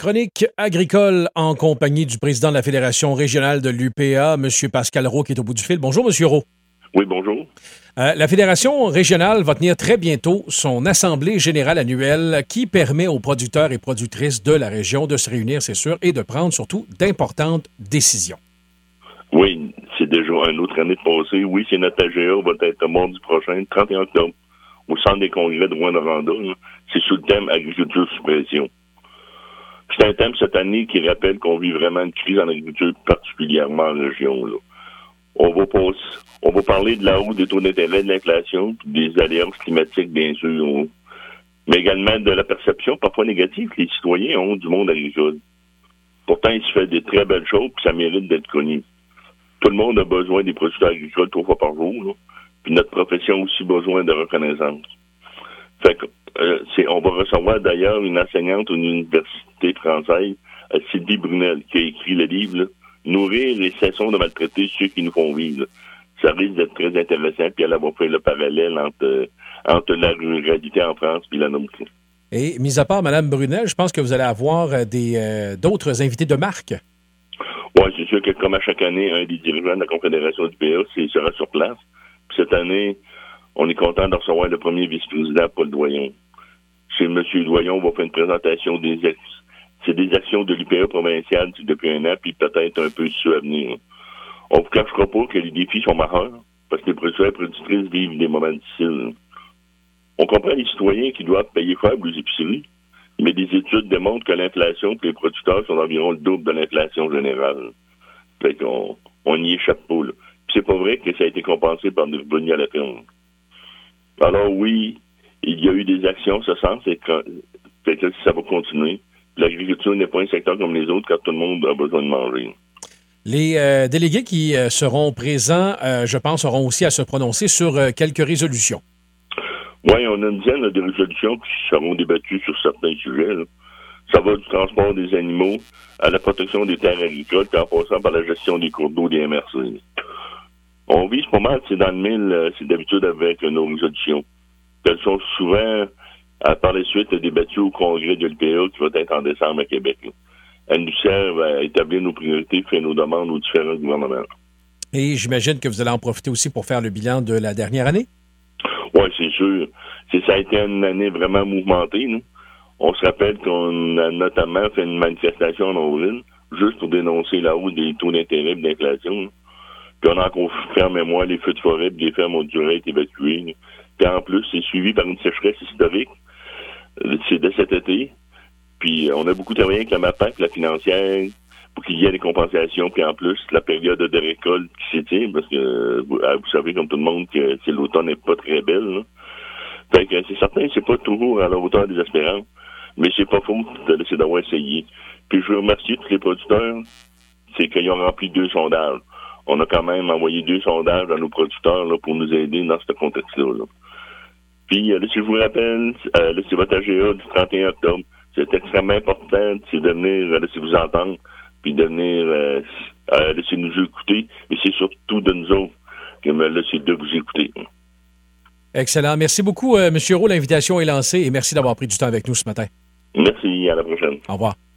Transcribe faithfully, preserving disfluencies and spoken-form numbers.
Chronique agricole en compagnie du président de la Fédération régionale de l'U P A, M. Pascal Roux, qui est au bout du fil. Bonjour, M. Roux. Oui, bonjour. Euh, la Fédération régionale va tenir très bientôt son assemblée générale annuelle qui permet aux producteurs et productrices de la région de se réunir, c'est sûr, et de prendre surtout d'importantes décisions. Oui, c'est déjà une autre année de passée. Oui, c'est notre A G A va être mardi prochain, trente et un octobre, au Centre des congrès de Rouyn-Noranda. C'est sous le thème Agriculture sous pression. C'est un thème cette année qui rappelle qu'on vit vraiment une crise en agriculture, particulièrement en région. Là. On va passer, on va parler de la hausse des taux d'intérêt, de l'inflation, puis des aléas climatiques, bien sûr, mais également de la perception parfois négative que les citoyens ont du monde agricole. Pourtant, il se fait des très belles choses, puis ça mérite d'être connu. Tout le monde a besoin des producteurs agricoles trois fois par jour, là. Puis notre profession a aussi besoin de reconnaissance. Fait que, euh, c'est, on va recevoir d'ailleurs une enseignante d'une université française, euh, Sylvie Brunel, qui a écrit le livre là, « Nourrir et cessons de maltraiter ceux qui nous font vivre ». Ça risque d'être très intéressant, puis elle va faire le parallèle entre, euh, entre la ruralité en France et la nôtre. Et, mis à part Mme Brunel, je pense que vous allez avoir des, euh, d'autres invités de marque. Oui, c'est sûr que comme à chaque année, un des dirigeants de la Confédération du P A c'est, sera sur place. Puis cette année, on est content de recevoir le premier vice-président, Paul Doyon. Chez M. Doyon, on va faire une présentation des ex- c'est des actions de l'U P A provinciale depuis un an, puis peut-être un peu ceux à venir. On ne vous cachera pas que les défis sont majeurs, parce que les producteurs et productrices vivent des moments difficiles. On comprend les citoyens qui doivent payer cher pour les épiceries, mais des études démontrent que l'inflation pour les producteurs sont environ le double de l'inflation générale. Fait qu'on on n'y échappe pas, là. Puis c'est pas vrai que ça a été compensé par des revenus à la ferme. Alors oui, il y a eu des actions en ce sens, et que, fait que ça va continuer. L'agriculture n'est pas un secteur comme les autres, car tout le monde a besoin de manger. Les euh, délégués qui euh, seront présents, euh, je pense, auront aussi à se prononcer sur euh, quelques résolutions. Oui, on a une dizaine de résolutions qui seront débattues sur certains sujets. Là. Ça va du transport des animaux à la protection des terres agricoles, puis en passant par la gestion des cours d'eau des M R C. On vise pas mal, c'est dans le mille, c'est d'habitude avec nos résolutions. Elles sont souvent, à, par la suite, débattues au congrès de l'U P A qui va être en décembre à Québec. Là. Elles nous servent à établir nos priorités, faire nos demandes aux différents gouvernements. Et j'imagine que vous allez en profiter aussi pour faire le bilan de la dernière année? Oui, c'est sûr. C'est, ça a été une année vraiment mouvementée. Nous. On se rappelle qu'on a notamment fait une manifestation en avril, juste pour dénoncer la hausse des taux d'intérêt et de l'inflation. Là. Puis on a encore fait en mémoire les feux de forêt, puis les fermes ont dû être évacuées. Là. Puis en plus, c'est suivi par une sécheresse historique. C'est de cet été. Puis on a beaucoup travaillé avec la MAPAC, la financière, pour qu'il y ait des compensations. Puis en plus, la période de récolte qui s'étire, parce que vous, vous savez comme tout le monde que c'est, l'automne n'est pas très belle. Là. Fait que c'est certain, c'est pas toujours à la hauteur des espérances, mais c'est pas faux de laisser d'avoir essayé. Puis je veux remercier tous les producteurs, c'est qu'ils ont rempli deux sondages. On a quand même envoyé deux sondages à nos producteurs là, pour nous aider dans ce contexte-là. Là. Puis là, si je vous rappelle, euh, là, c'est votre A G A du trente et un octobre. C'est extrêmement important, c'est de venir laisser vous entendre, puis de venir euh, euh, laisser nous écouter, mais c'est surtout de nous autres que me laisser de vous écouter. Excellent. Merci beaucoup, euh, M. Roux. L'invitation est lancée et merci d'avoir pris du temps avec nous ce matin. Merci, à la prochaine. Au revoir.